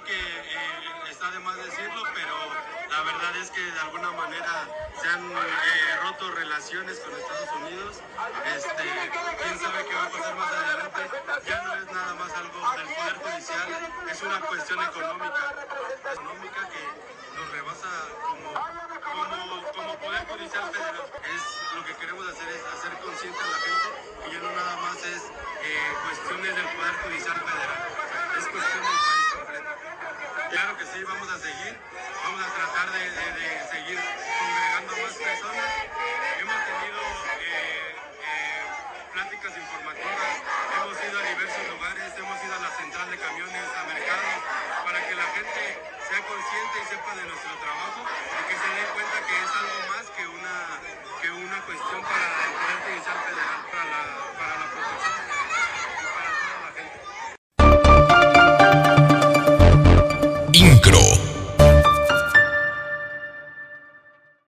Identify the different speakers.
Speaker 1: creo que está de más decirlo, pero la verdad es que de alguna manera se han roto relaciones con Estados Unidos. Quién sabe qué va a pasar más adelante. Ya no es nada más algo del Poder Judicial, es una cuestión económica que nos rebasa como Poder Judicial Federal. Lo que queremos hacer es hacer consciente a la gente que ya no nada más es cuestiones del Poder Judicial Federal, es cuestión del país completo. Claro que sí, vamos a seguir, vamos a tratar de seguir congregando a más personas. Hemos tenido pláticas informativas, hemos ido a diversos lugares, hemos ido a la central de camiones, a mercados, para que la gente sea consciente y sepa de nuestro trabajo y que se dé cuenta que es algo más que una cuestión para